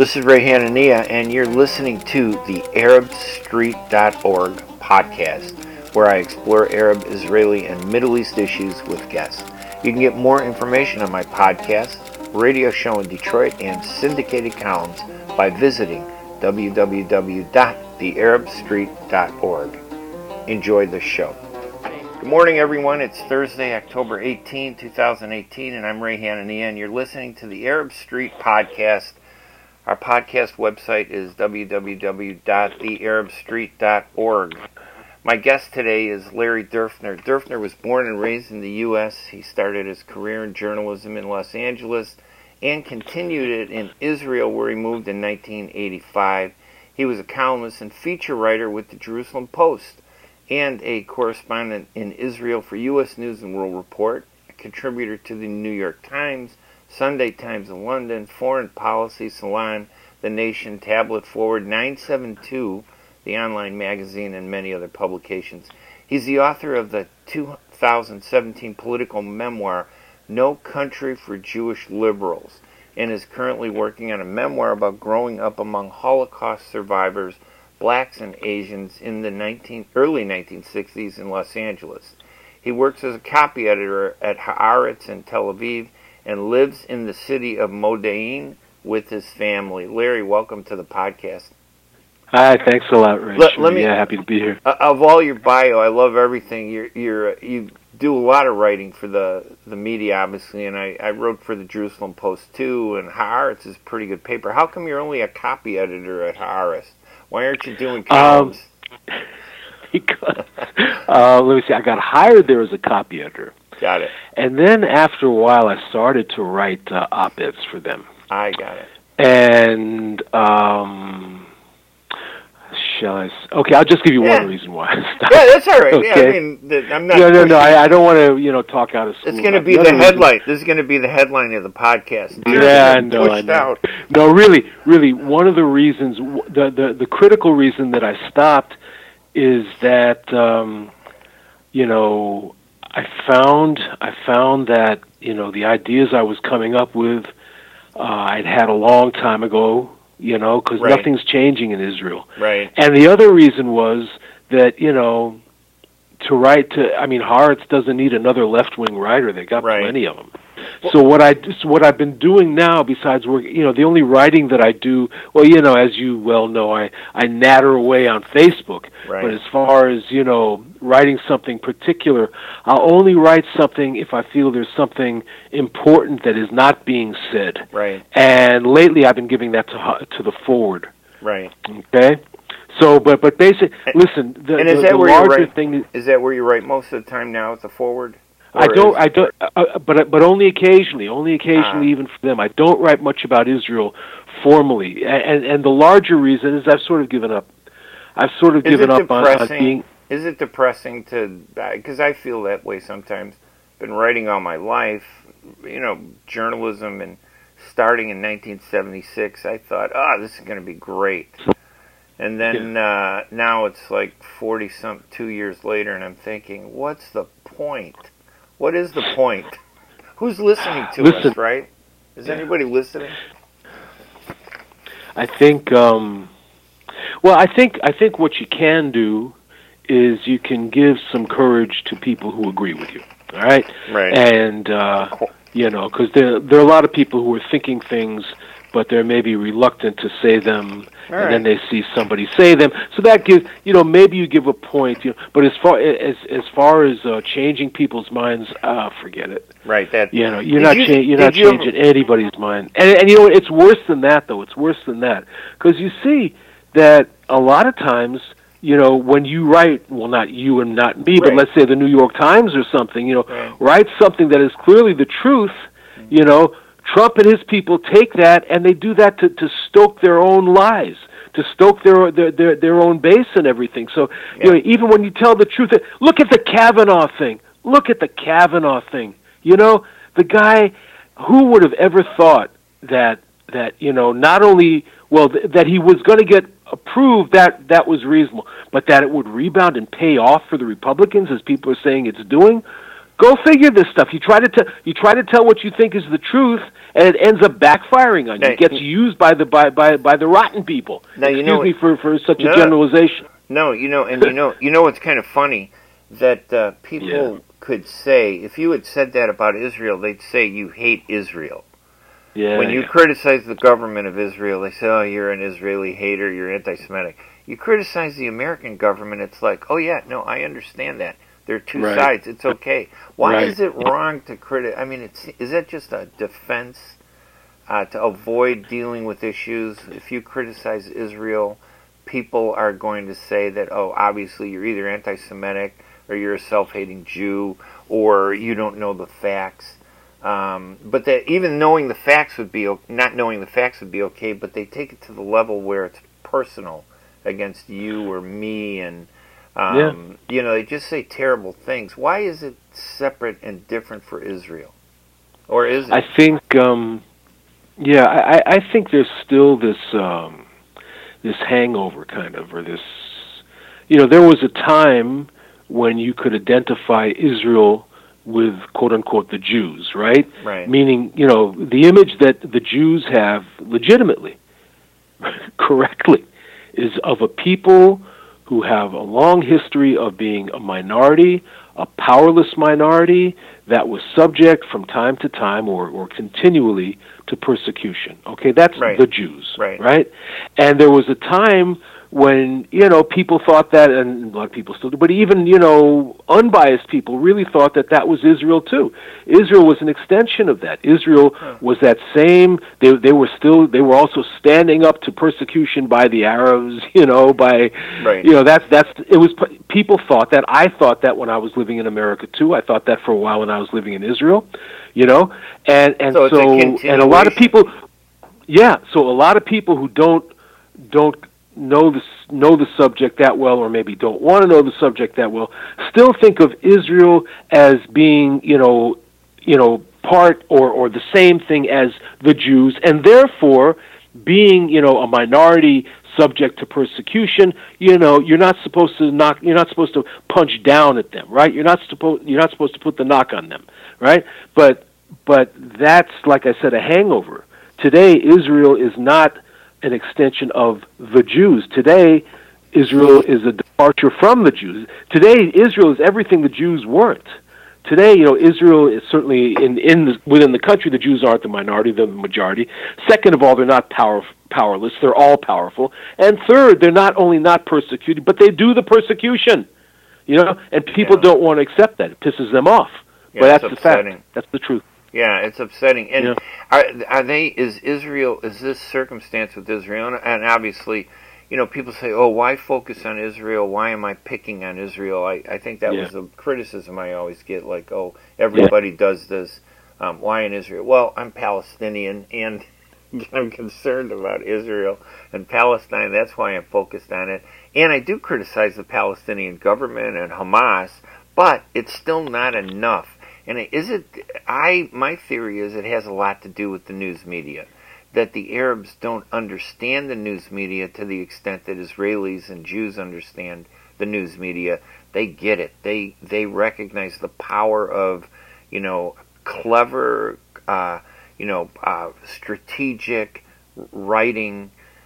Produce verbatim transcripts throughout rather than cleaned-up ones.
This is Ray Hanania, and you're listening to the Arab Street dot org podcast, where I explore Arab, Israeli, and Middle East issues with guests. You can get more information on my podcast, radio show in Detroit, and syndicated columns by visiting w w w dot the arab street dot org. Enjoy the show. Good morning, everyone. It's Thursday, October eighteenth, twenty eighteen, and I'm Ray Hanania, and you're listening to the Arab Street podcast. Our podcast website is w w w dot the arab street dot org. My guest today is Larry Durfner. Durfner was born and raised in the U S He started his career in journalism in Los Angeles and continued it in Israel, where he moved in nineteen eighty-five. He was a columnist and feature writer with the Jerusalem Post and a correspondent in Israel for U S News and World Report, a contributor to the New York Times, Sunday Times of London, Foreign Policy, Salon, The Nation, Tablet Forward, nine seven two, the online magazine, and many other publications. He's the author of the two thousand seventeen political memoir, No Country for Jewish Liberals, and is currently working on a memoir about growing up among Holocaust survivors, blacks and Asians, in the nineteen, early nineteen sixties in Los Angeles. He works as a copy editor at Haaretz in Tel Aviv, and lives in the city of Modi'in with his family. Larry, welcome to the podcast. Hi, thanks a lot, Rich. Let, let me, yeah, happy to be here. Uh, of all your bio, I love everything. You're, you're, you do a lot of writing for the, the media, obviously, and I, I wrote for the Jerusalem Post, too, and Haaretz is a pretty good paper. How come you're only a copy editor at Haaretz? Why aren't you doing columns? Um, because, uh, let me see, I got hired there as a copy editor. Got it. And then after a while, I started to write uh, op-eds for them. I got it. And, um, shall I... Okay, I'll just give you yeah. one reason why I stopped. Yeah, that's all right. Okay? Yeah, I mean, the, I'm not... No, no, no, I, I don't want to, you know, talk out of school. It's going to be the, the headline. Reason. This is going to be the headline of the podcast. Yeah, no, I know. Out. No, really, really, one of the reasons, the, the, the critical reason that I stopped is that, um, you know... I found I found that, you know, the ideas I was coming up with, uh, I'd had a long time ago, you know, because right. nothing's changing in Israel. Right. And the other reason was that, you know, to write to, I mean, Haaretz doesn't need another left-wing writer. They got right. plenty of them. So what I so what I've been doing now, besides work, you know, the only writing that I do, well, you know, as you well know, I I natter away on Facebook. Right. But as far as, you know, writing something particular, I'll only write something if I feel there's something important that is not being said. Right. And lately, I've been giving that to to the Forward. Right. Okay. So, but but basically, listen. The, and is the, that the where larger you write, thing is, is that where you write most of the time now at the Forward? I don't, I don't, uh, but but only occasionally, only occasionally, uh, even for them. I don't write much about Israel formally, and and the larger reason is I've sort of given up. I've sort of given up on, on being. Is it depressing to? Because I feel that way sometimes. Been writing all my life, you know, journalism, and starting in nineteen seventy-six, I thought, oh, this is going to be great. And then yeah. uh, now it's like forty some two years later, and I'm thinking, what's the point? What is the point? Who's listening to Listen. us, right? Is yeah. anybody listening? I think, um, well, I think I think what you can do is you can give some courage to people who agree with you, all right? Right. And, uh, you know, because there, there are a lot of people who are thinking things, but they're maybe reluctant to say them, All and right. then they see somebody say them. So that gives, you know, maybe you give a point. You know, but as far as as far as uh, changing people's minds, uh, forget it. Right. That you know, you're did not you, cha- you're not you changing ever... anybody's mind. And and you know, it's worse than that, though. It's worse than that because you see that a lot of times, you know, when you write, well, not you and not me, right. but let's say the New York Times or something, you know, right. write something that is clearly the truth, mm-hmm. you know. Trump and his people take that, and they do that to, to stoke their own lies, to stoke their their their, their own base and everything. So, yeah. you know, even when you tell the truth, look at the Kavanaugh thing. Look at the Kavanaugh thing. You know, the guy, who would have ever thought that, that you know, not only, well, th- that he was going to get approved, that that was reasonable, but that it would rebound and pay off for the Republicans, as people are saying it's doing? Go figure this stuff. You try to tell you try to tell what you think is the truth, and it ends up backfiring on you. It gets used by the by by, by the rotten people. Now, you Excuse know, me for, for such no, a generalization. No, you know, and you know, you know what's kind of funny that uh, people Yeah. could say, if you had said that about Israel, they'd say you hate Israel. Yeah. When you yeah. criticize the government of Israel, they say, "Oh, you're an Israeli hater. You're anti-Semitic." You criticize the American government, it's like, "Oh yeah, no, I understand that. There are two Right. sides. It's okay." Why Right. is it wrong to criticize? I mean, it's is that just a defense uh, to avoid dealing with issues? If you criticize Israel, people are going to say that, "Oh, obviously you're either anti-Semitic or you're a self-hating Jew, or you don't know the facts." Um, but that even knowing the facts would be not knowing the facts would be okay. But they take it to the level where it's personal against you or me, and um, Yeah. you know, they just say terrible things. Why is it separate and different for Israel, or is it? I think, um, yeah, I, I think there's still this um, this hangover kind of, or this, you know, there was a time when you could identify Israel with quote unquote the Jews, right? Right. Meaning, you know, the image that the Jews have legitimately, correctly, is of a people who have a long history of being a minority, a powerless minority that was subject from time to time or, or continually to persecution. Okay, that's Right. the Jews, Right. right? And there was a time when, you know, people thought that, and a lot of people still do, but even, you know, unbiased people really thought that that was Israel too. Israel was an extension of that. Israel Huh. was that same, they they were still, they were also standing up to persecution by the Arabs, you know, by, Right. you know, that's, that's, it was, people thought that, I thought that when I was living in America too, I thought that for a while when I was living in Israel, you know, and, and So so, it's a and a lot of continuation. people, yeah, so a lot of people who don't, don't, know the know the subject that well, or maybe don't want to know the subject that well, still think of Israel as being, you know, you know, part or or the same thing as the Jews, and therefore being, you know, a minority subject to persecution. You know, you're not supposed to knock. You're not supposed to punch down at them, right? You're not supposed. You're not supposed to put the knock on them, right? But but that's, like I said, a hangover. Today, Israel is not an extension of the Jews. Today, Israel is a departure from the Jews. Today, Israel is everything the Jews weren't. Today, you know, Israel is certainly in in the, within the country. The Jews aren't the minority; they're the majority. Second of all, they're not power, powerless; they're all powerful. And third, they're not only not persecuted, but they do the persecution. You know, and people Yeah. don't want to accept that. It pisses them off. Yeah, but it's that's the upsetting. fact. That's the truth. Yeah, it's upsetting. And Yeah. are, are they? Is Israel? Is this circumstance with Israel? And, and obviously, you know, people say, "Oh, why focus on Israel? Why am I picking on Israel?" I, I think that Yeah. was a criticism I always get. Like, "Oh, everybody does this. Um, why in Israel?" Well, I'm Palestinian, and I'm concerned about Israel and Palestine. That's why I'm focused on it. And I do criticize the Palestinian government and Hamas, but it's still not enough. And is it? I my theory is it has a lot to do with the news media, that the Arabs don't understand the news media to the extent that Israelis and Jews understand the news media. They get it. They they recognize the power of, you know, clever, uh, you know, uh, strategic writing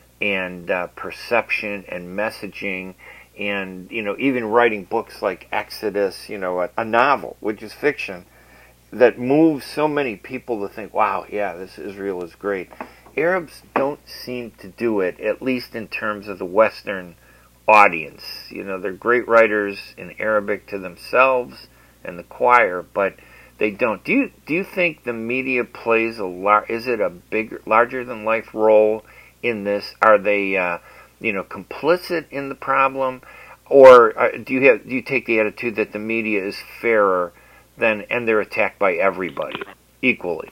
and uh, perception and messaging. And, you know, even writing books like Exodus, you know, a, a novel, which is fiction, that moves so many people to think, wow, yeah, this Israel is great. Arabs don't seem to do it, at least in terms of the Western audience. You know, they're great writers in Arabic to themselves and the choir, but they don't. Do you do you think the media plays a lar- is it a bigger, larger than life role in this? Are they uh, you know, complicit in the problem, or uh, do you have do you take the attitude that the media is fairer than and they're attacked by everybody equally?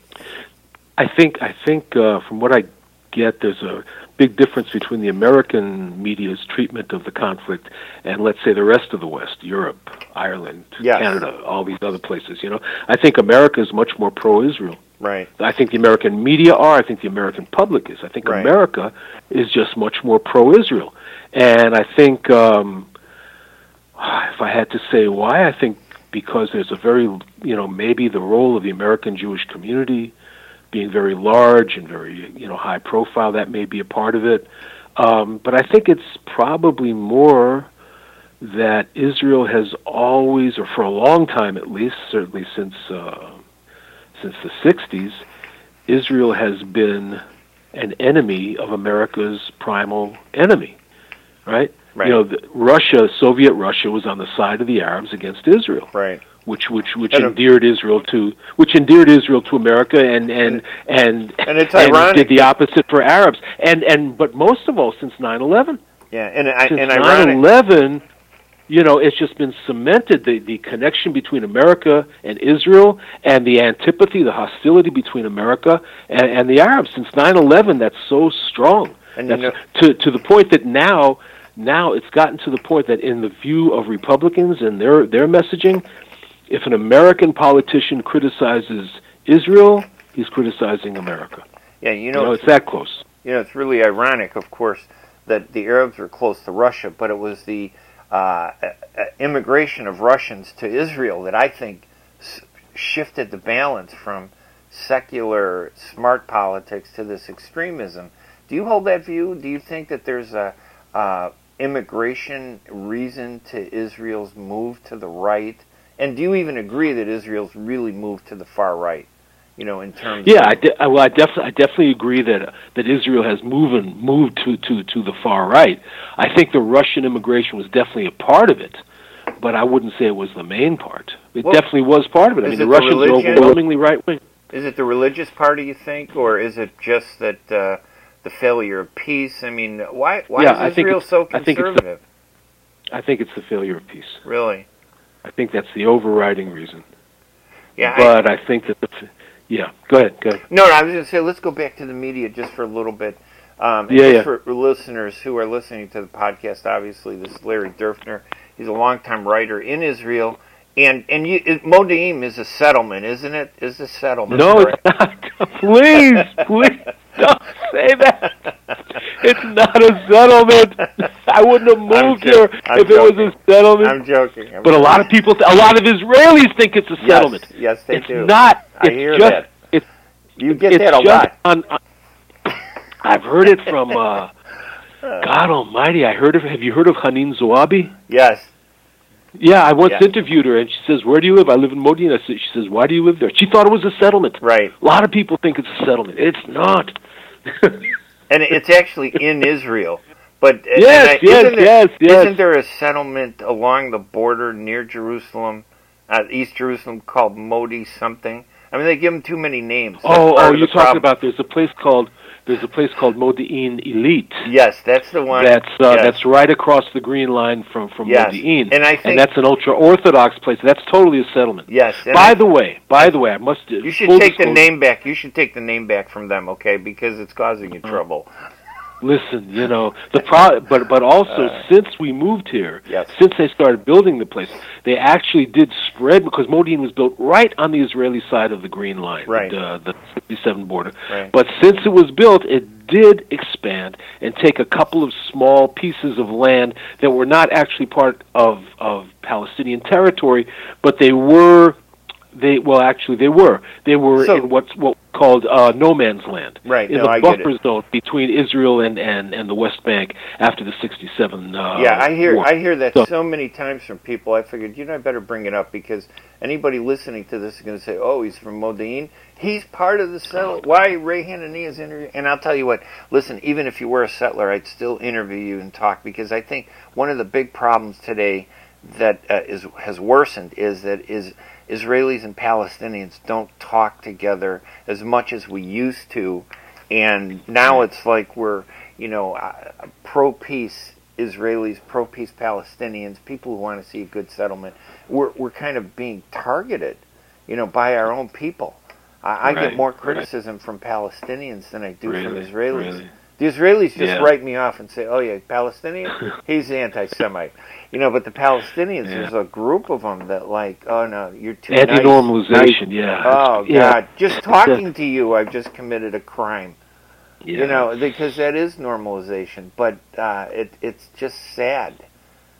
I think I think uh, from what I get, there's a big difference between the American media's treatment of the conflict and, let's say, the rest of the West, Europe, Ireland, Yes. Canada, all these other places. You know, I think America is much more pro-Israel. Right. I think the American media are. I think the American public is. I think Right. America is just much more pro-Israel. And I think, um, if I had to say why, I think because there's a very you know, maybe the role of the American Jewish community being very large and very, you know, high profile, that may be a part of it. Um, but I think it's probably more that Israel has always, or for a long time at least, certainly since uh, since the sixties, Israel has been an enemy of America's primal enemy, right? Right. You know, the, Russia, Soviet Russia, was on the side of the Arabs against Israel, right? Which which which and endeared Israel to which endeared Israel to America, and and and and it's and ironic did the opposite for Arabs, and and but most of all since nine eleven. Yeah, and I, since and nine ironic. eleven, you know, it's just been cemented, the the connection between America and Israel, and the antipathy, the hostility between America and, and the Arabs since nine eleven. That's so strong. And that's you know, to to the point that now. Now it's gotten to the point that in the view of Republicans and their, their messaging, if an American politician criticizes Israel, he's criticizing America. Yeah, you know, you know it's, it's that close. You know, it's really ironic, of course, that the Arabs were close to Russia, but it was the uh, immigration of Russians to Israel that I think shifted the balance from secular, smart politics to this extremism. Do you hold that view? Do you think that there's a uh, immigration reason to Israel's move to the right? And do you even agree that Israel's really moved to the far right? You know, in terms yeah, of... I de- well, I definitely, I definitely agree that uh, that Israel has moved moved to, to, to the far right. I think the Russian immigration was definitely a part of it, but I wouldn't say it was the main part. It well, definitely was part of it. I mean, the Russians are overwhelmingly right wing. Is it the religious party, you think, or is it just that uh, the failure of peace? I mean, why why yeah, is Israel so conservative? I think, the, I think it's the failure of peace. Really? I think that's the overriding reason. Yeah, but I, I think that the yeah. Go ahead. Go ahead. No, no, I was going to say let's go back to the media just for a little bit. Um, and yeah, just yeah. For listeners who are listening to the podcast, obviously, this is Larry Durfner. He's a longtime writer in Israel, and and you, it, Modi'in is a settlement, isn't it? Is a settlement? No, correct? it's not. Please, please don't say that. It's not a settlement. I wouldn't have moved here I'm if joking. it was a settlement. I'm joking. I'm but joking. a lot of people, th- a lot of Israelis think it's a yes, settlement. Yes, they it's do. Not. I it's hear just, that. It's, you get it's that a just lot. On, on, I've heard it from uh, God Almighty. I heard of. Have you heard of Hanin Zoabi? Yes. Yeah, I once yes. interviewed her, and she says, "Where do you live?" I live in Modi'in. I said, she says, "Why do you live there?" She thought it was a settlement. Right. A lot of people think it's a settlement. It's not. And it's actually in Israel. But yes, I, yes, isn't there, yes, yes. Isn't there a settlement along the border near Jerusalem, uh, East Jerusalem, called Modi something? I mean, they give them too many names. That's oh, oh, you're talking problem. about there's a place called there's a place called Modi'in Elite. Yes, that's the one. That's uh, yes. that's right across the green line from from yes. Modi'in, and I think and that's an ultra orthodox place. That's totally a settlement. Yes. By I, the way, by the way, I must. You should full take disclosure, the name back. You should take the name back from them, okay? Because it's causing you trouble. Listen, you know the pro, but but also Uh, since we moved here, yes. since they started building the place, they actually did spread because Modi'in was built right on the Israeli side of the Green Line, Right. the, uh, the fifty-seven border. Right. But since it was built, it did expand and take a couple of small pieces of land that were not actually part of of Palestinian territory, but they were. They well, actually, they were. They were So- in what's what called uh, no man's land, Right, in no, the I get buffer it. zone between Israel and, and, and the West Bank after the sixty-seven. Uh, Yeah, I hear war. I hear that So- so many times from people. I figured, you know, I better bring it up because anybody listening to this is going to say, "Oh, he's from Modi'in. He's part of the settler." Why Ray Hananiah's interview? And I'll tell you what. Listen, even if you were a settler, I'd still interview you and talk because I think one of the big problems today that uh, is has worsened is that is Israelis and Palestinians don't talk together as much as we used to, and now it's like we're, you know, uh, pro-peace Israelis, pro-peace Palestinians, people who want to see a good settlement. We're we're kind of being targeted, you know, by our own people. I, I Right, get more right. criticism from Palestinians than I do from Really, Israelis. really. The Israelis just Yeah. write me off and say, "Oh yeah, Palestinian, he's anti-Semite," you know. But the Palestinians, Yeah. there's a group of them that like, "Oh no, you're too nice." Anti-normalization, yeah. Oh yeah. God, just talking to you, I've just committed a crime. Yeah. You know, because that is normalization. But uh, it it's just sad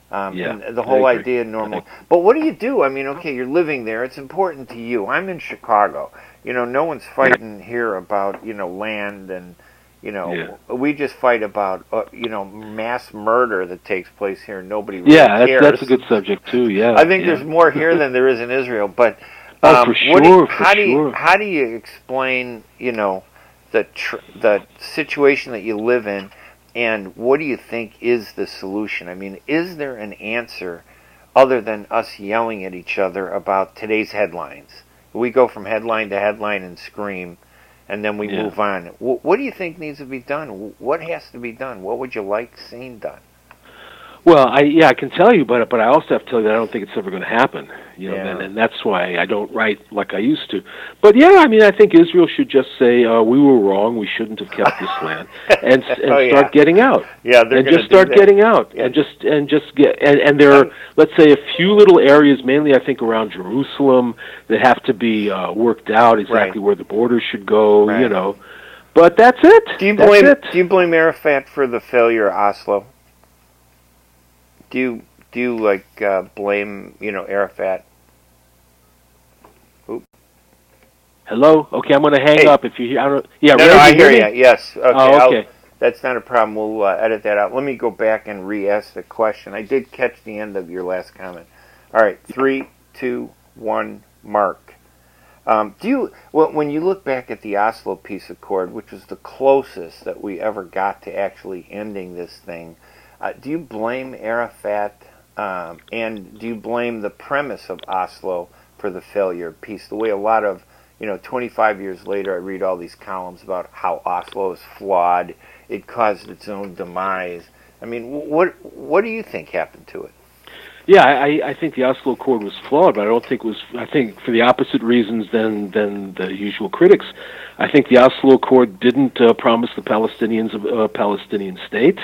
Um, Yeah, and the whole I agree. idea of normal. But what do you do? I mean, okay, you're living there. It's important to you. I'm in Chicago. You know, no one's fighting here about, you know, land and, you know, Yeah. we just fight about, uh, you know, mass murder that takes place here. Nobody really Yeah, that's, cares. that's a good subject too. Yeah, I think yeah. there's more here than there is in Israel. But oh, um, for what do you, sure, how for do you, sure. how do you explain, you know, the tr- the situation that you live in, and what do you think is the solution? I mean, is there an answer other than us yelling at each other about today's headlines? We go from headline to headline and scream, and then we Yeah. move on. W- what do you think needs to be done? What has to be done? What would you like seen done? Well, I yeah, I can tell you, but but I also have to tell you that I don't think it's ever going to happen. You know, Yeah. and, and that's why I don't write like I used to. But yeah, I mean, I think Israel should just say uh, we were wrong. We shouldn't have kept this land, and and Oh, yeah. start getting out. Yeah, they're and gonna just start do that. getting out, Yeah. and just and just get and and there are, let's say, a few little areas, mainly I think around Jerusalem, that have to be uh, worked out exactly Right. where the borders should go. Right. You know, but that's it. Do you that's blame it. Do you blame Arafat for the failure of Oslo? Do you do you like uh, blame you know Arafat? Oop. Hello. Okay, I'm going to hang Hey. up if you hear. I don't. Yeah. No, Ray, no, I you hear me? you. Yes. Okay. Oh, I'll- okay. that's not a problem. We'll uh, edit that out. Let me go back and re-ask the question. I did catch the end of your last comment. All right. Three, two, one. Mark. Um, do you well, when you look back at the Oslo Peace Accord, which was the closest that we ever got to actually ending this thing? Uh, do you blame Arafat, um, and do you blame the premise of Oslo for the failure of peace? The way a lot of, you know, twenty-five years later, I read all these columns about how Oslo is flawed. It caused its own demise. I mean, what what do you think happened to it? Yeah, I, I think the Oslo Accord was flawed, but I don't think it was. I think for the opposite reasons than than the usual critics. I think the Oslo Accord didn't uh, promise the Palestinians a, a Palestinian state.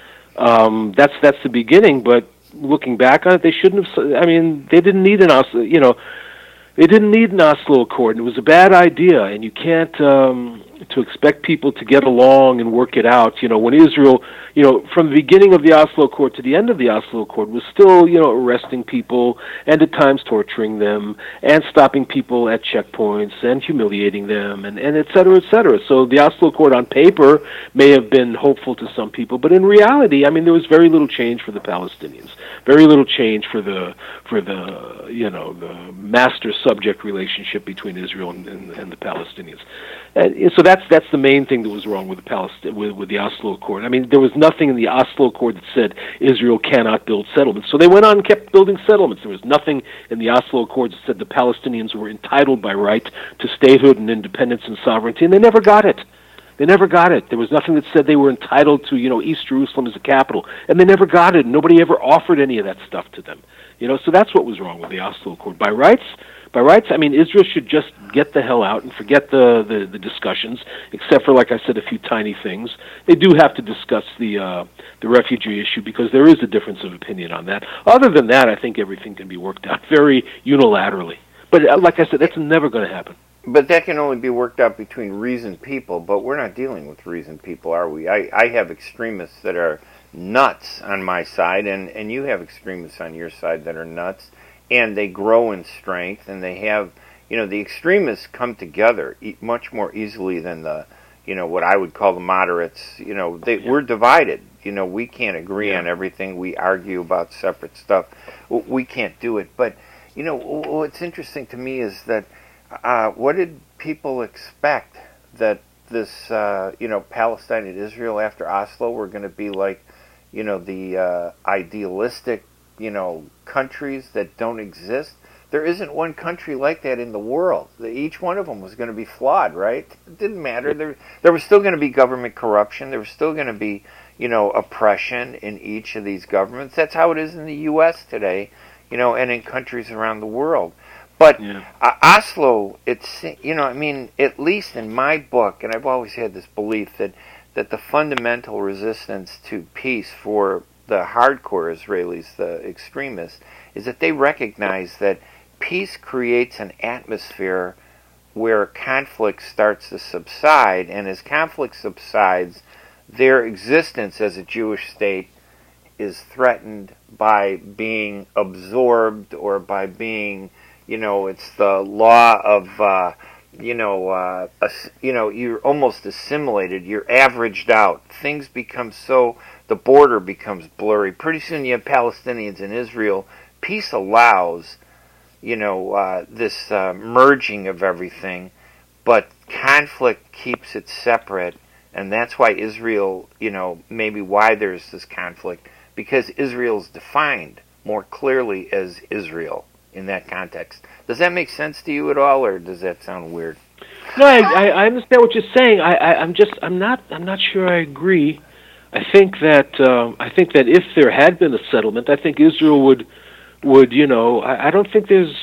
Um, that's that's the beginning, but looking back on it, they shouldn't have. I mean, they didn't need an Oslo. You know, they didn't need an Oslo Accord, and it was a bad idea. And you can't um, to expect people to get along and work it out. You know, when Israel, you know, from the beginning of the Oslo Accord to the end of the Oslo Accord, was still, you know, arresting people and at times torturing them and stopping people at checkpoints and humiliating them and, and et cetera, et cetera. So the Oslo Accord on paper may have been hopeful to some people, but in reality, I mean, there was very little change for the Palestinians, very little change for the for the you know the master-subject relationship between Israel and, and, and the Palestinians. And so that's that's the main thing that was wrong with the Palest- with, with the Oslo Accord. I mean, there was nothing in the Oslo Accord that said Israel cannot build settlements. So they went on and kept building settlements. There was nothing in the Oslo Accord that said the Palestinians were entitled by right to statehood and independence and sovereignty, and they never got it. They never got it. There was nothing that said they were entitled to, you know, East Jerusalem as a capital, and they never got it. Nobody ever offered any of that stuff to them. You know, so that's what was wrong with the Oslo Accord. By rights, by rights, I mean, Israel should just get the hell out and forget the, the, the discussions, except for, like I said, a few tiny things. They do have to discuss the uh, the refugee issue because there is a difference of opinion on that. Other than that, I think everything can be worked out very unilaterally. But uh, like I said, that's never going to happen. But that can only be worked out between reasoned people, but we're not dealing with reasoned people, are we? I, I have extremists that are nuts on my side, and, and you have extremists on your side that are nuts, and they grow in strength, and they have, you know, the extremists come together e- much more easily than the, you know, what I would call the moderates. You know, they, Yeah. we're divided. You know, we can't agree Yeah. on everything. We argue about separate stuff. W- We can't do it. But, you know, w- what's interesting to me is that Uh, what did people expect that this, uh, you know, Palestine and Israel after Oslo were going to be like, you know, the uh, idealistic, you know, countries that don't exist? There isn't one country like that in the world. Each one of them was going to be flawed, right? It didn't matter. There, there was still going to be government corruption. There was still going to be, you know, oppression in each of these governments. That's how it is in the U S today, you know, and in countries around the world. But Yeah. uh, Oslo, it's, you know, I mean, at least in my book, and I've always had this belief that, that the fundamental resistance to peace for the hardcore Israelis, the extremists, is that they recognize that peace creates an atmosphere where conflict starts to subside, and as conflict subsides, their existence as a Jewish state is threatened by being absorbed or by being, you know, it's the law of, uh, you know, uh, ass- you know, you're almost assimilated. You're averaged out. Things become so, the border becomes blurry. Pretty soon you have Palestinians and Israel. Peace allows, you know, uh, this uh, merging of everything, but conflict keeps it separate, and that's why Israel, you know, maybe why there's this conflict, because Israel's defined more clearly as Israel in that context. Does that make sense to you at all, or does that sound weird? No, I, I I understand what you're saying. I, I I'm just I'm not I'm not sure I agree. I think that um, I think that if there had been a settlement, I think Israel would would you know I, I don't think there's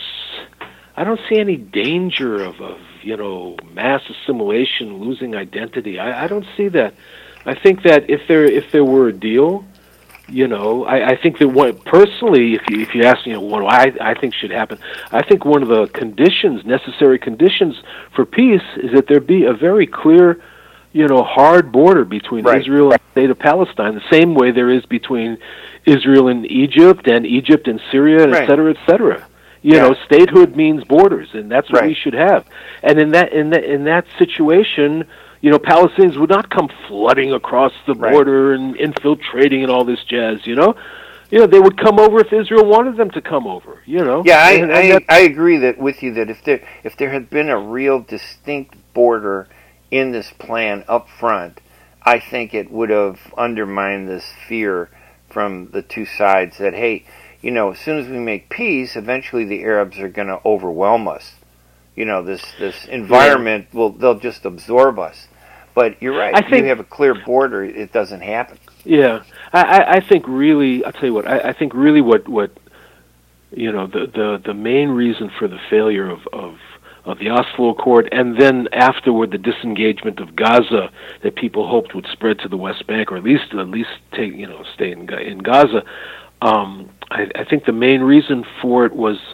I don't see any danger of, of you know mass assimilation, losing identity. I, I don't see that. I think that if there if there were a deal, you know, I, I think that one personally, if you if you ask, you know, what I I think should happen, I think one of the conditions, necessary conditions for peace, is that there be a very clear, you know, hard border between Right. Israel and the state of Palestine, the same way there is between Israel and Egypt and Egypt and Syria, and Right. et cetera, et cetera. You Yeah. know, statehood means borders, and that's what we Right. should have. And in that in that in that situation, you know, Palestinians would not come flooding across the Right. border and infiltrating and all this jazz. You know, you know, they would come over if Israel wanted them to come over. You know. Yeah, I, And- and I, that- I agree that with you that if there if there had been a real distinct border in this plan up front, I think it would have undermined this fear from the two sides that, hey, you know, as soon as we make peace, eventually the Arabs are going to overwhelm us. You know, this this environment will they'll just absorb us. But you're right. I If think- you have a clear border, it doesn't happen. Yeah, I, I, I think really, I'll tell you what, I, I think really what, what you know, the, the, the main reason for the failure of, of, of the Oslo Accord, and then afterward the disengagement of Gaza that people hoped would spread to the West Bank, or at least at least take you know stay in, Ga- in Gaza. Um, I, I think the main reason for it was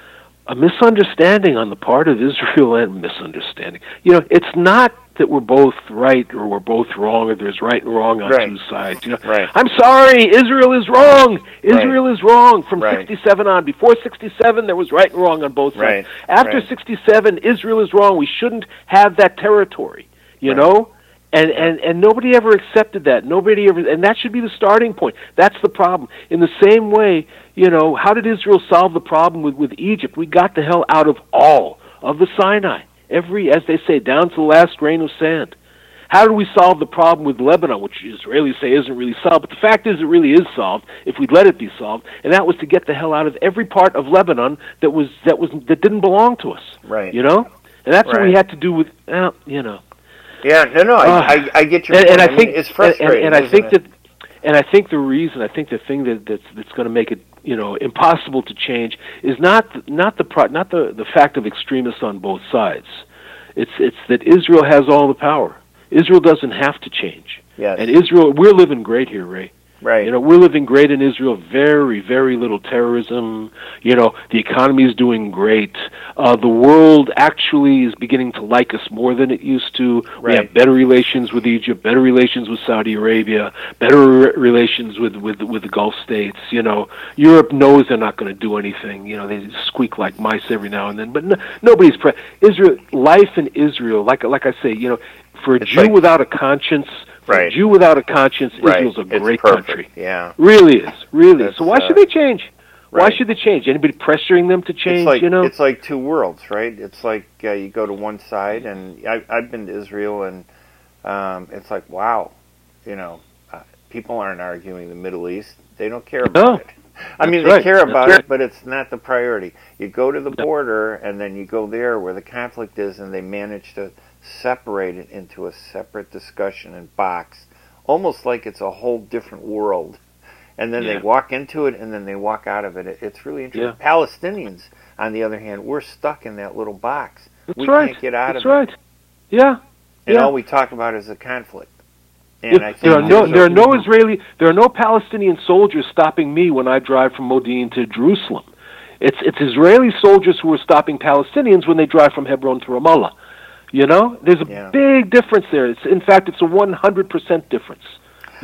a misunderstanding on the part of Israel, and misunderstanding. You know, it's not that we're both right or we're both wrong, or there's right and wrong on Right. two sides. You know, Right. I'm sorry, Israel is wrong. Israel is wrong from Right. sixty-seven on. Before sixty-seven, there was right and wrong on both sides. Right. After Right. sixty-seven, Israel is wrong. We shouldn't have that territory. You Right. know. And, and and nobody ever accepted that. Nobody ever, and that should be the starting point. That's the problem. In the same way, you know, how did Israel solve the problem with, with Egypt? We got the hell out of all of the Sinai, every, as they say, down to the last grain of sand. How do we solve the problem with Lebanon, which Israelis say isn't really solved? But the fact is, it really is solved if we'd let it be solved. And that was to get the hell out of every part of Lebanon that was that was that didn't belong to us. Right. You know, and that's what we Right. had to do with, well, you know. Yeah, no, no, I, Uh, I, I get your and, point. and I mean, think it's and, frustrating. and, and I isn't think it? that, and I think the reason, I think the thing that that's that's going to make it, you know, impossible to change is not not the pro, not the the fact of extremists on both sides. It's it's that Israel has all the power. Israel doesn't have to change. Yes. And Israel, we're living great here, Ray. Right. You know, we're living great in Israel. Very, very little terrorism. You know, the economy is doing great. Uh, the world actually is beginning to like us more than it used to. We Right. have better relations with Egypt, better relations with Saudi Arabia, better re- relations with, with with the Gulf states. You know, Europe knows they're not going to do anything. You know, they squeak like mice every now and then. But no, nobody's pre- Israel. Life in Israel, like like I say, you know, for a It's Jew like- without a conscience. For Right. a Jew without a conscience, Right. Israel's a It's great perfect. country. Yeah. Really is, really. That's, So why uh, should they change? Why right. should they change? Anybody pressuring them to change? It's like you know, it's like two worlds, right? It's like uh, you go to one side, and I, I've been to Israel, and um, it's like, wow, you know, uh, people aren't arguing the Middle East; they don't care about No. it. I mean, That's they right. care That's about right. it, but it's not the priority. You go to the border, and then you go there where the conflict is, and they manage to separate it into a separate discussion and box, almost like it's a whole different world. And then Yeah. they walk into it, and then they walk out of it. it it's really interesting. Yeah. Palestinians, on the other hand, we're stuck in that little box. That's we right. can't get out That's of it. right. Yeah. And yeah. all we talk about is the conflict. And Yeah, I think there are no there's a- there are no Israeli there are no Palestinian soldiers stopping me when I drive from Modi'in to Jerusalem. It's it's Israeli soldiers who are stopping Palestinians when they drive from Hebron to Ramallah. You know, there's a Yeah. big difference there. It's in fact it's a one hundred percent difference.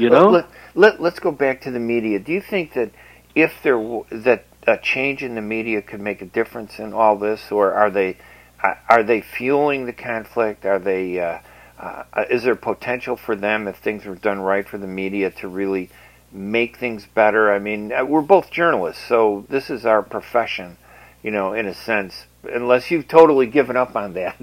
You know. Let, let, let's go back to the media. Do you think that if there w- that a change in the media could make a difference in all this, or are they uh, are they fueling the conflict? Are they uh, uh, is there potential for them, if things were done right, for the media to really make things better? I mean, we're both journalists, so this is our profession, you know, in a sense. Unless you've totally given up on that.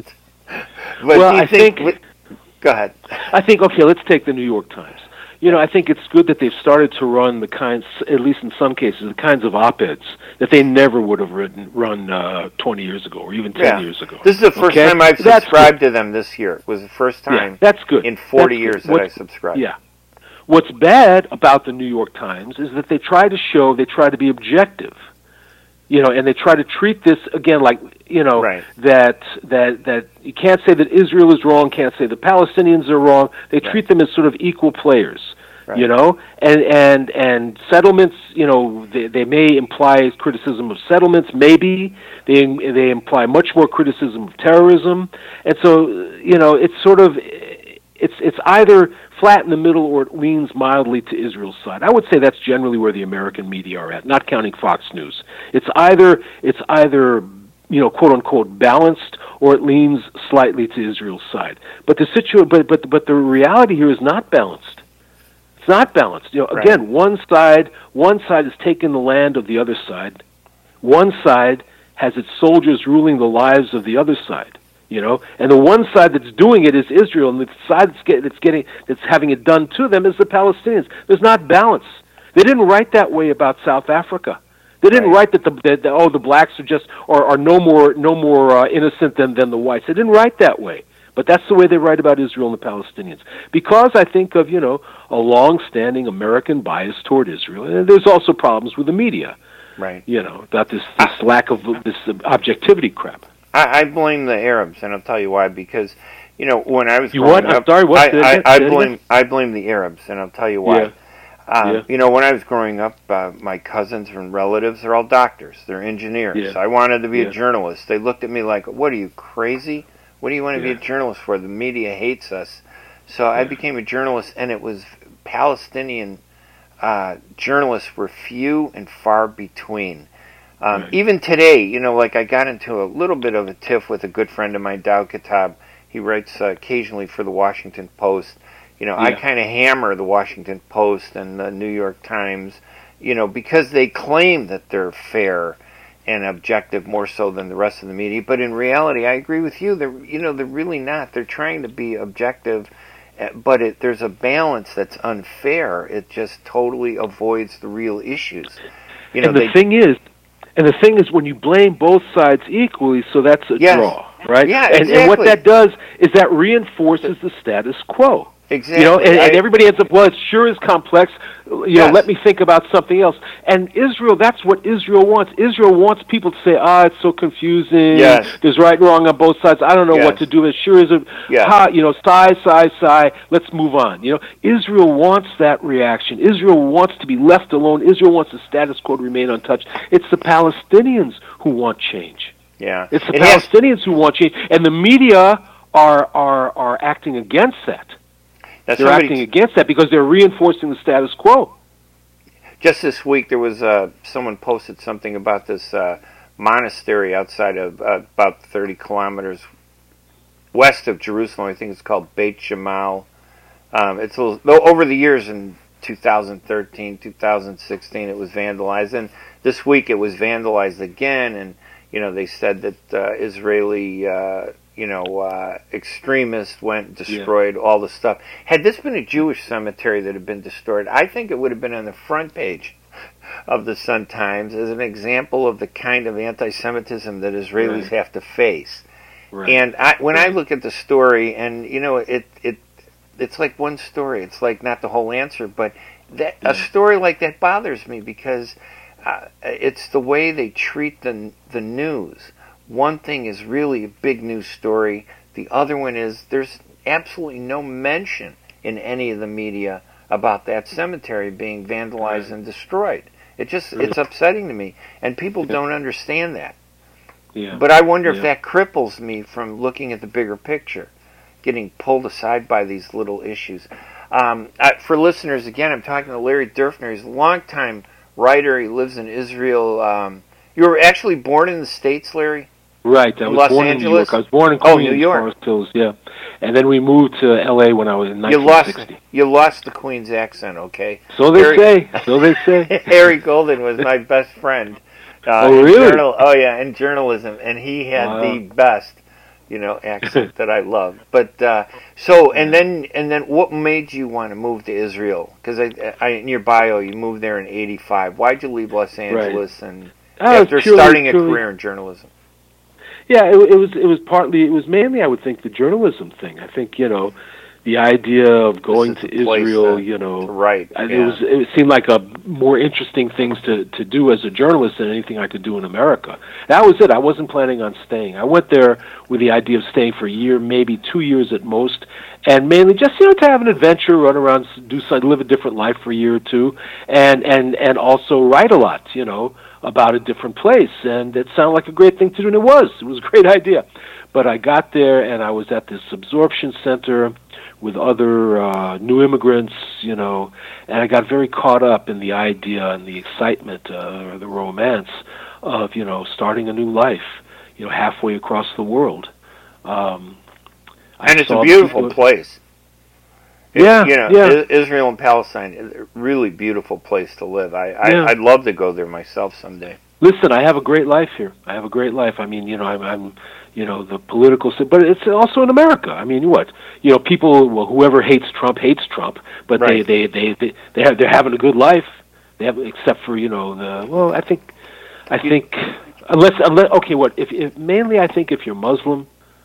But well, I think. think go ahead. I think okay. Let's take the New York Times. You know, I think it's good that they've started to run the kinds, at least in some cases, the kinds of op-eds that they never would have written, run uh, twenty years ago or even ten yeah. years ago. This is the first okay? time I've subscribed to them this year. It was the first time yeah, that's good. in forty that's years good. that I subscribed. Yeah. What's bad about the New York Times is that they try to show, they try to be objective. You know, and they try to treat this, again, like, you know, right. that that that you can't say that Israel is wrong, can't say the Palestinians are wrong. They right. treat them as sort of equal players. Right. You know, and and and settlements. You know, they they may imply criticism of settlements. Maybe they they imply much more criticism of terrorism. And so, you know, it's sort of it's it's either flat in the middle or it leans mildly to Israel's side. I would say that's generally where the American media are at, not counting Fox News. It's either it's either you know, quote unquote balanced, or it leans slightly to Israel's side. But the situ but but but the reality here is not balanced. Not balanced. You know, right. Again, one side, one side has taken the land of the other side. One side has its soldiers ruling the lives of the other side. You know, and the one side that's doing it is Israel, and the side that's, get, that's getting, that's having it done to them is the Palestinians. There's not balance. They didn't write that way about South Africa. They didn't right. write that the, that the oh the blacks are just are, are no more no more uh, innocent than than the whites. They didn't write that way. But that's the way they write about Israel and the Palestinians. Because I think of, you know, a long-standing American bias toward Israel. And there's also problems with the media. Right. You know, about this, this I, lack of this objectivity crap. I, I blame the Arabs, and I'll tell you why. Because, you know, when I was you growing what? up... I'm sorry, what? I, I, I, blame, I blame the Arabs, and I'll tell you why. Yeah. Um, yeah. You know, when I was growing up, uh, my cousins and relatives are all doctors. They're engineers. Yeah. I wanted to be yeah. a journalist. They looked at me like, what are you, crazy? What do you want to yeah. be a journalist for? The media hates us. So yeah. I became a journalist, and it was Palestinian uh, journalists were few and far between. Um, right. Even today, you know, like I got into a little bit of a tiff with a good friend of mine, Dow Kitab. He writes uh, occasionally for the Washington Post. You know, yeah. I kind of hammer the Washington Post and the New York Times, you know, because they claim that they're fair and objective more so than the rest of the media. But in reality, I agree with you. They're, you know, they're really not. They're trying to be objective, but it, there's a balance that's unfair. It just totally avoids the real issues. You know, and the they, thing is, and the thing is, when you blame both sides equally, so that's a yes. draw, right? Yeah, and, exactly. and what that does is that reinforces the status quo. Exactly. You know, and, I, and everybody ends up, well, it sure is complex. You yes. know, let me think about something else. And Israel, that's what Israel wants. Israel wants people to say, ah, it's so confusing. Yes. There's right and wrong on both sides. I don't know yes. what to do. It sure is a, yes. ha, you know, sigh, sigh, sigh. Let's move on. You know, Israel wants that reaction. Israel wants to be left alone. Israel wants the status quo to remain untouched. It's the Palestinians who want change. Yeah. It's the it Palestinians has- who want change. And the media are are are acting against that. That's they're acting against that because they're reinforcing the status quo. Just this week, there was uh, someone posted something about this uh, monastery outside of uh, about thirty kilometers west of Jerusalem. I think it's called Beit Shemal. Um, it's a little, though over the years in two thousand thirteen, two thousand sixteen, it was vandalized, and this week it was vandalized again. And you know, they said that uh, Israeli. Uh, you know, uh, extremists went and destroyed yeah. all the stuff. Had this been a Jewish cemetery that had been destroyed, I think it would have been on the front page of the Sun-Times as an example of the kind of anti-Semitism that Israelis right. have to face. Right. And I, when right. I look at the story, and, you know, it it it's like one story. It's like not the whole answer, but that yeah. a story like that bothers me because uh, it's the way they treat the the news. One thing is really a big news story. The other one is there's absolutely no mention in any of the media about that cemetery being vandalized right. and destroyed. It just right. it's upsetting to me, and people yeah. don't understand that. Yeah. But I wonder yeah. if that cripples me from looking at the bigger picture, getting pulled aside by these little issues. Um, uh, for listeners, again, I'm talking to Larry Dürfner. He's a longtime writer. He lives in Israel. Um, you were actually born in the States, Larry? Right. I in was Los born Angeles? in New York. I was born in Oh, Queens, New York. Forest Hills, yeah. And then we moved to L A when I was in You lost, nineteen sixty. you lost the Queen's accent, okay? So they Harry, say. So they say. Harry Golden was my best friend. Uh, Oh, in really? Journal, oh, yeah, in journalism. And he had Wow. the best, you know, accent that I love. But, uh, so, and then, and then what made you want to move to Israel? Because I, I, in your bio, you moved there in eighty-five. Why'd you leave Los Angeles and Oh, after purely- starting a purely- career in journalism? Yeah, it, it was. It was partly. It was mainly, I would think, the journalism thing. I think you know, the idea of going This to is the place Israel. to- You know, to write, I- yeah. it was. It seemed like a more interesting things to to do as a journalist than anything I could do in America. That was it. I wasn't planning on staying. I went there with the idea of staying for a year, maybe two years at most, and mainly just you know to have an adventure, run around, do something, live a different life for a year or two, and and and also write a lot. You know. About a different place, and it sounded like a great thing to do, and it was. It was a great idea. But I got there, and I was at this absorption center with other uh, new immigrants, you know, and I got very caught up in the idea and the excitement, uh, or the romance of, you know, starting a new life, you know, halfway across the world. Um, I And it's a saw beautiful people- place. It's, Yeah, you know, yeah. I- Israel and Palestine is a really beautiful place to live. I, I Yeah. I'd love to go there myself someday. Listen, I have a great life here. I have a great life. I mean, you know, I'm, I'm you know, the political, si- but it's also in America. I mean, what? You know, people, well, whoever hates Trump hates Trump, but Right. they, they, they, they, they have, they're having a good life. They have, except for, you know, the, well, I think, I think, unless, unless, okay, what, if, if, mainly I think if you're Muslim,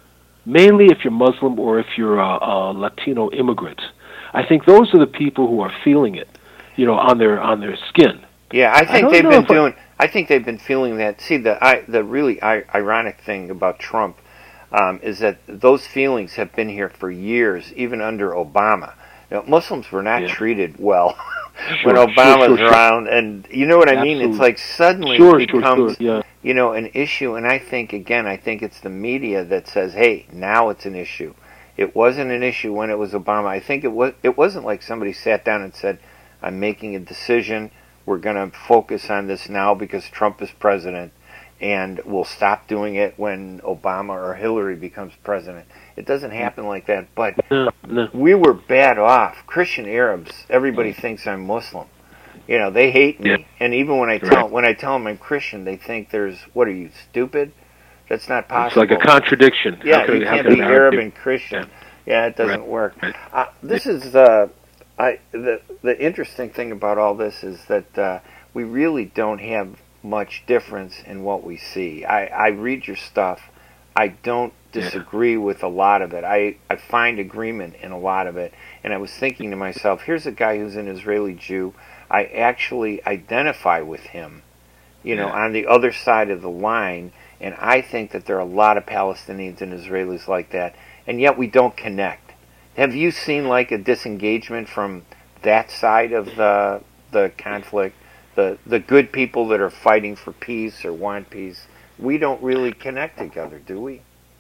mainly if you're Muslim or if you're a, a Latino immigrant, I think those are the people who are feeling it, you know, on their, on their skin. Yeah, I think don't they've know been if I- doing. I think they've been feeling that. See, the I, the really I, ironic thing about Trump um, is that those feelings have been here for years, even under Obama. You know, Muslims were not Yeah. treated well Sure, when sure, Obama was sure, sure. around, and you know what I mean. It's Absolutely. like suddenly Sure, it sure, becomes sure, yeah. you know an issue, and I think again, I think it's the media that says, "Hey, now it's an issue." It wasn't an issue when it was Obama. I think it was. It wasn't like somebody sat down and said, "I'm making a decision. We're going to focus on this now because Trump is president, and we'll stop doing it when Obama or Hillary becomes president." It doesn't happen like that. But No, no. we were bad off. Christian Arabs. Everybody thinks I'm Muslim. You know, they hate me. Yeah. And even when I tell Right. when I tell them I'm Christian, they think there's what are you stupid? That's not It's possible. like a contradiction. How Yeah, could- you how can't could be an Arab be- and Christian. Yeah. Yeah, it doesn't Right. work. Right. Uh, this is uh, I the the interesting thing about all this is that uh, we really don't have much difference in what we see. I, I read your stuff. I don't disagree with a lot of it. I, I find agreement in a lot of it. And I was thinking to myself, here's a guy who's an Israeli Jew. I actually identify with him, you know, Yeah. on the other side of the line. And I think that there are a lot of Palestinians and Israelis like that. And yet we don't connect. Have you seen like a disengagement from that side of the the conflict? The the good people that are fighting for peace or want peace, we don't really connect together, do we?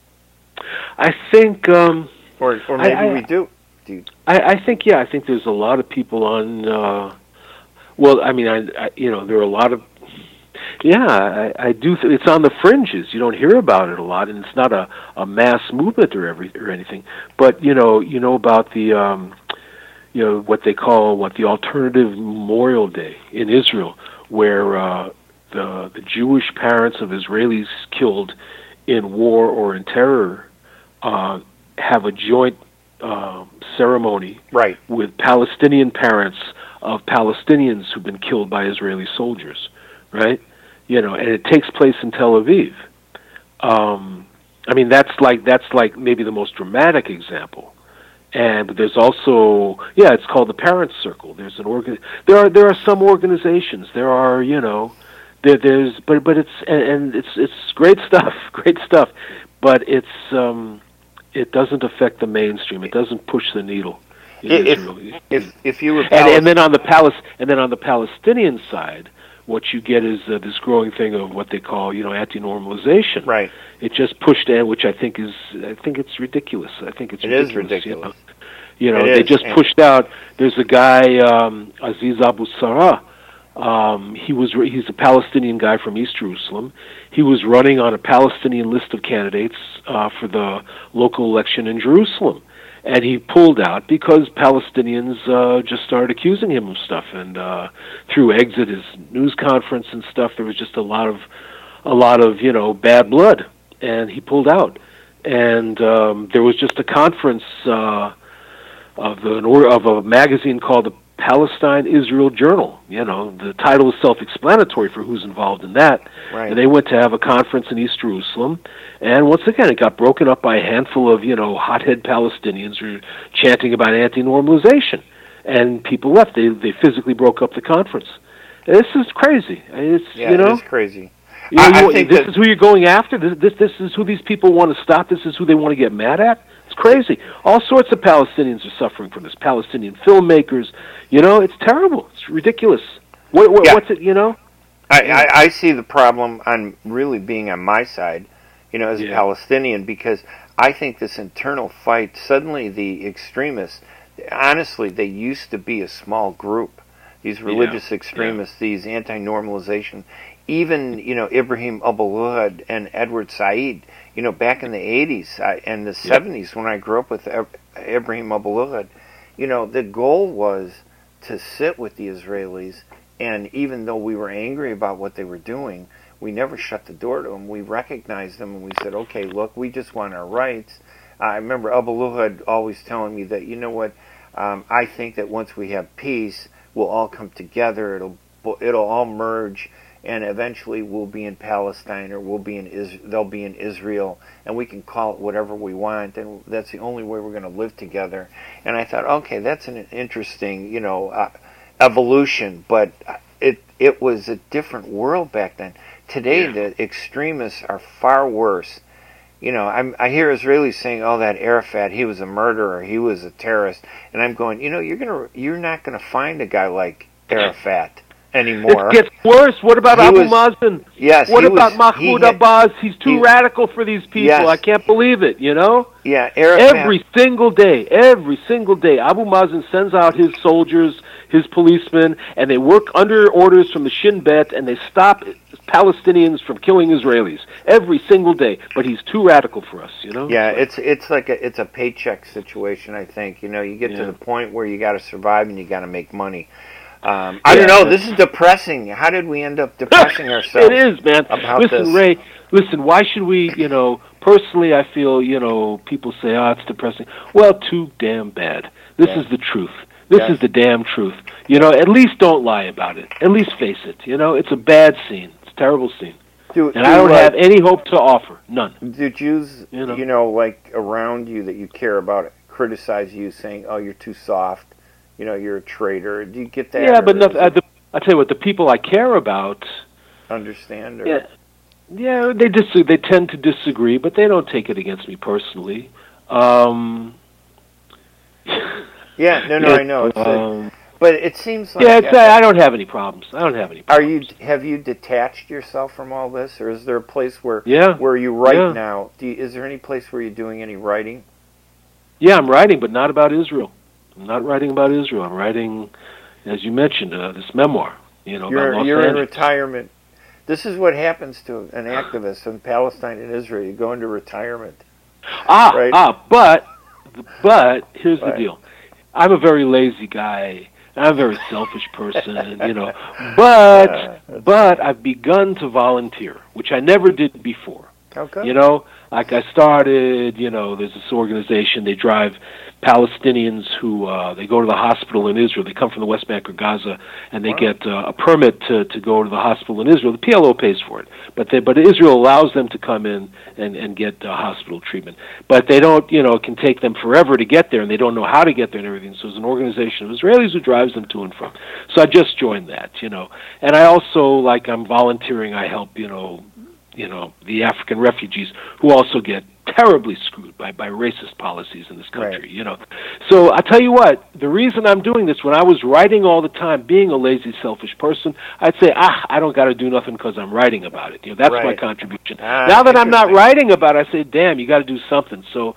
I think, um, Or or maybe I- I- we do. Do you, I, I think, yeah, I think there's a lot of people on. Uh, well, I mean, I, I, you know, there are a lot of. Yeah, I, I do. Th- it's on the fringes. You don't hear about it a lot, and it's not a, a mass movement or every or anything. But you know, you know about the, um, you know, what they call what the alternative Memorial Day in Israel, where uh, the the Jewish parents of Israelis killed in war or in terror uh, have a joint uh, ceremony right. with Palestinian parents of Palestinians who've been killed by Israeli soldiers, right? You know, and it takes place in Tel Aviv. Um, I mean, that's like that's like maybe the most dramatic example. And but there's also, yeah, it's called the Parents Circle. There's an organ. There are there are some organizations. There are, you know, there there's but but it's and, and it's it's great stuff, great stuff. But it's um, it doesn't affect the mainstream. It doesn't push the needle in If Israel. if if you were And, Palis- and then on the Palis- and then on the Palestinian side, what you get is uh, this growing thing of what they call, you know, anti-normalization. right. It just pushed in, which I think is, I think it's ridiculous. I think it's It is ridiculous. you ridiculous. know. You know, It they is, just and- pushed out. There's a guy, um, Aziz Abu Sarah. Um, he was he's a Palestinian guy from East Jerusalem. He was running on a Palestinian list of candidates uh, for the local election in Jerusalem, and he pulled out because Palestinians uh, just started accusing him of stuff. And uh, through Exit, his news conference and stuff, there was just a lot of a lot of you know bad blood, and he pulled out. And um, there was just a conference uh, of the of a magazine called the Palestine Israel Journal. You know, the title is self-explanatory for who's involved in that. Right. And they went to have a conference in East Jerusalem, and once again, it got broken up by a handful of, you know, hothead Palestinians who were chanting about anti-normalization, and people left. They they physically broke up the conference. This is crazy. It's Yeah, you know, it is crazy. you know, I, you- I think this that, is who you're going after. This, this this is who these people want to stop. This is who they want to get mad at. It's crazy. All sorts of Palestinians are suffering from this. Palestinian filmmakers, you know, it's terrible. It's ridiculous. What, what, Yeah. What's it, you know? I, I, I see the problem on really being on my side, you know, as a Yeah. Palestinian, because I think this internal fight, suddenly the extremists, honestly, they used to be a small group. These religious Yeah. extremists, these anti-normalization, even, you know, Ibrahim Abu-Luhad and Edward Said, you know, back in the eighties I, and the seventies when I grew up with Ab- Ibrahim Abu-Luhad, you know, the goal was to sit with the Israelis, and even though we were angry about what they were doing, we never shut the door to them. We recognized them and we said, okay, look, we just want our rights. I remember Abu-Luhad always telling me that, you know what, um, I think that once we have peace, we'll all come together, it'll it'll all merge, and eventually we'll be in Palestine, or we'll be in Is- they'll be in Israel, and we can call it whatever we want, and that's the only way we're going to live together. And I thought, okay, that's an interesting, you know, uh, evolution, but it it was a different world back then. Today, Yeah. the extremists are far worse. You know, I'm, I hear Israelis saying, "Oh, that Arafat, he was a murderer, he was a terrorist," and I'm going, you know, you're gonna, you're not gonna find a guy like Arafat anymore. It gets worse. What about He Abu was- Mazen? Yes. What he about was, Mahmoud he had- Abbas? He's too he- radical for these people. Yes. I can't believe it, you know? Yeah, Arafat. Every single day, every single day, Abu Mazen sends out his soldiers, his policemen, and they work under orders from the Shin Bet, and they stop Palestinians from killing Israelis every single day. But he's too radical for us, you know? Yeah, it's it's like a it's a paycheck situation. I think, you know, you get Yeah. to the point where you got to survive and you got to make money. Um, I Yeah. don't know. This is depressing. How did we end up depressing ourselves? It is, man. about Listen, this. Ray, listen, why should we, you know, personally I feel, you know, people say, oh, it's depressing. Well, too damn bad. This Yeah. is the truth. This Yeah. is the damn truth. You know, at least don't lie about it. At least face it. You know, it's a bad scene. It's a terrible scene. Do, And do, I don't uh, have any hope to offer. None. Do Jews, You know. you know, like around you that you care about, criticize you, saying, "Oh, you're too soft," you know, "You're a traitor"? Do you get that? Yeah, but or no, is uh, it the, I tell you what, the people I care about, understand? Or? yeah, yeah, they dis- they tend to disagree, but they don't take it against me personally. Um, Yeah, no, no, yeah, I know. It's a, um, but it seems like yeah, it's, I don't have any problems. I don't have any Are problems. you have you detached yourself from all this, or is there a place where Yeah. where you write Yeah. now? Do you, is there any place where you're doing any writing? Yeah, I'm writing, but not about Israel. I'm not writing about Israel. I'm writing, as you mentioned, uh, this memoir. You know, You're about Los you're in Angeles. retirement. This is what happens to an activist in Palestine and Israel. You go into retirement. Ah, right? ah, but but here's Right. the deal. I'm a very lazy guy. I'm a very selfish person, and, you know. But Uh, that's but I've begun to volunteer, which I never did before. Okay. You know, like I started, you know, there's this organization, they drive Palestinians who, uh, they go to the hospital in Israel, they come from the West Bank or Gaza, and they Wow. get uh, a permit to, to go to the hospital in Israel. The P L O pays for it, but they, but Israel allows them to come in and, and get uh, hospital treatment. But they don't, you know, it can take them forever to get there, and they don't know how to get there and everything, so there's an organization of Israelis who drives them to and from. So I just joined that, you know. And I also, like, I'm volunteering, I help, you know, you know, the African refugees who also get terribly screwed by, by racist policies in this country, Right. you know. So I tell you what, the reason I'm doing this, when I was writing all the time, being a lazy, selfish person, I'd say, ah, I don't got to do nothing because I'm writing about it. You know, that's my Right. contribution. Ah, now that I'm not interesting. writing about it, I say, damn, you got to do something. So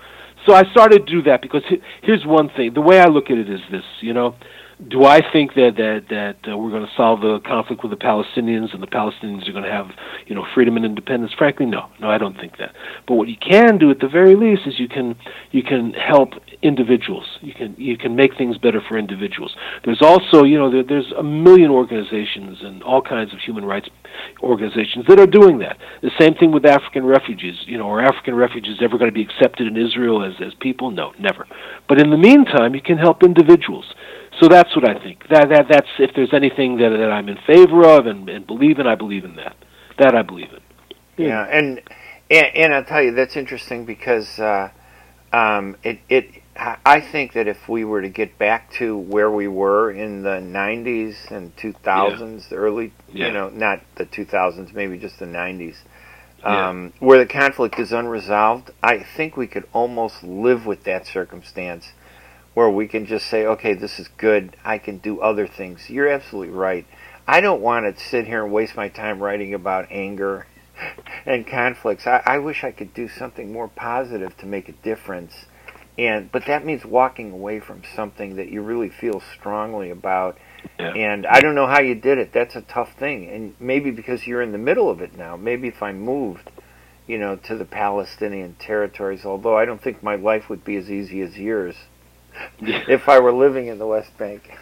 so I started to do that because he, here's one thing. The way I look at it is this, you know. Do I think that that that uh, we're going to solve the conflict with the Palestinians and the Palestinians are going to have, you know, freedom and independence? Frankly, no, no, I don't think that. But what you can do at the very least is you can you can help individuals. You can you can make things better for individuals. There's also, you know, there, there's a million organizations and all kinds of human rights organizations that are doing that. The same thing with African refugees. You know, are African refugees ever going to be accepted in Israel as as people? No, never. But in the meantime, you can help individuals. So that's what I think. That that that's if there's anything that that I'm in favor of and, and believe in, I believe in that. That I believe in. Yeah, yeah and, and and I'll tell you that's interesting because uh, um, it it I think that if we were to get back to where we were in the nineties and two thousands, yeah. the early, yeah. you know, not the two thousands, maybe just the nineties, um, yeah. where the conflict is unresolved, I think we could almost live with that circumstance. Where we can just say, okay, this is good, I can do other things. You're absolutely right. I don't want to sit here and waste my time writing about anger and conflicts. I, I wish I could do something more positive to make a difference. And but that means walking away from something that you really feel strongly about. Yeah. And I don't know how you did it. That's a tough thing. And maybe because you're in the middle of it now. Maybe if I moved, you know, to the Palestinian territories, although I don't think my life would be as easy as yours. If I were living in the West Bank,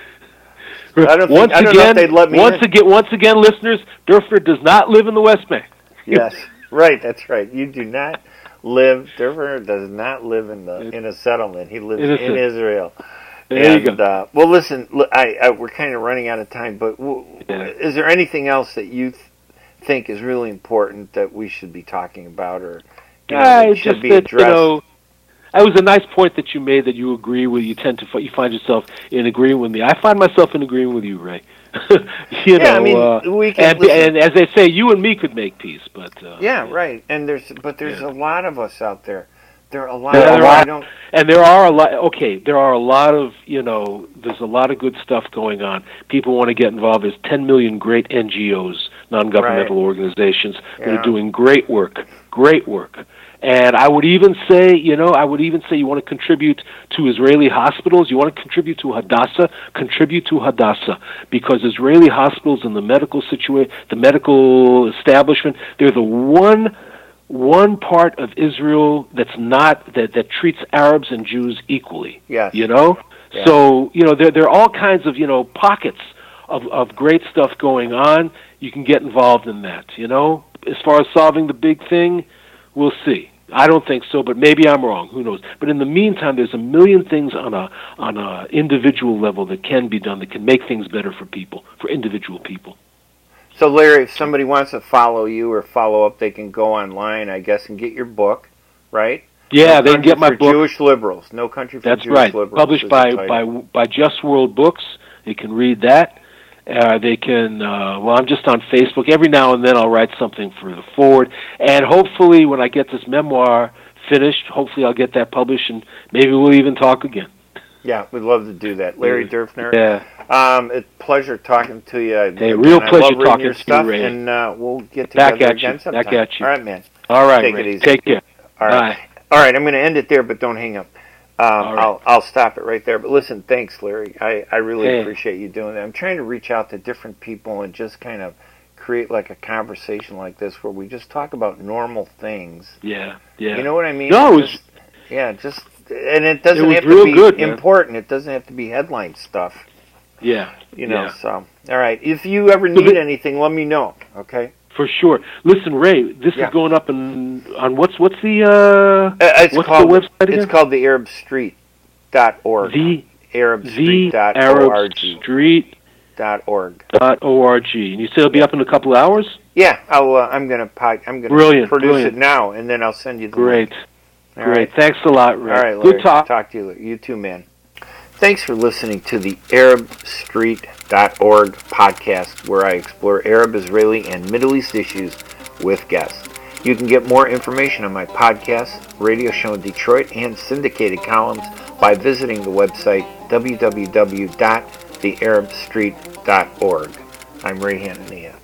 I don't, once think, I don't again, know if they'd let me once in. again, once again, listeners, Dürfner does not live in the West Bank. Yes, right. That's right. You do not live. Dürfner does not live in the in a settlement. He lives Innocent. in Israel. There and, you go. Uh, well, listen, I, I, we're kind of running out of time, but w- yeah. is there anything else that you th- think is really important that we should be talking about, or you know, uh, that should just be that, addressed? You know, that was a nice point that you made that you agree with. You tend to you find yourself in agreement with me. I find myself in agreement with you, Ray. you yeah, know, I mean, uh, we can and, and as they say, you and me could make peace. But uh, yeah, yeah, right. And there's but there's yeah. a lot of us out there. There are a lot. There of are, I don't. And there are a lot. Okay, there are a lot of you know. There's a lot of good stuff going on. People want to get involved. There's ten million great N G Os, non-governmental right. organizations yeah. that are doing great work. Great work. And I would even say, you know, I would even say you want to contribute to Israeli hospitals, you want to contribute to Hadassah, contribute to Hadassah, because Israeli hospitals and the medical situation, the medical establishment, they're the one one part of Israel that's not that that treats Arabs and Jews equally. Yes. You know? Yeah. So, you know, there there are all kinds of, you know, pockets of of great stuff going on. You can get involved in that, you know? As far as solving the big thing, we'll see. I don't think so, but maybe I'm wrong. Who knows? But in the meantime, there's a million things on a on a individual level that can be done that can make things better for people, for individual people. So, Larry, if somebody wants to follow you or follow up, they can go online, I guess, and get your book, right? Yeah, no they can get my for book. Jewish Liberals. No Country for That's Jewish right. Liberals. Published by by by Just World Books. They can read that. Uh, they can, uh, well, I'm just on Facebook. Every now and then I'll write something for the forward. And hopefully when I get this memoir finished, hopefully I'll get that published and maybe we'll even talk again. Yeah, we'd love to do that. Larry Dürfner. Yeah. Um, it's a pleasure talking to you. Hey, real I pleasure love talking your to stuff, you, Ray. And uh, we'll get together Back at again you. sometime. Back at you. All right, man. All right, Take Ray. it easy. Take care. All right. Bye. All right, I'm going to end it there, but don't hang up. Um, All right. I'll I'll stop it right there. But listen, thanks, Larry. I, I really hey. appreciate you doing that. I'm trying to reach out to different people and just kind of create like a conversation like this where we just talk about normal things. Yeah, yeah. You know what I mean? No, it was, just, yeah, just and it doesn't it was have real to be good, man. important. It doesn't have to be headline stuff. Yeah, you know. Yeah. So, all right. If you ever need anything, let me know. Okay. For sure. Listen, Ray, this yeah. is going up in, on what's what's the uh, uh it's what's called, the website again? It's called the Arab Street dot org. The Arab Street dot org. Arab Street dot org. Dot org. And you say it'll be up in a couple hours? Yeah, I'll. Uh, I'm gonna. I'm gonna brilliant, produce brilliant. it now, and then I'll send you the Great. link. All Great. Right. Thanks a lot, Ray. All right, Larry. Good talk. Talk to you. You too, man. Thanks for listening to the Arab Street dot org podcast, where I explore Arab, Israeli, and Middle East issues with guests. You can get more information on my podcast, radio show in Detroit, and syndicated columns by visiting the website w w w dot the arab street dot org. I'm Ray Hanania.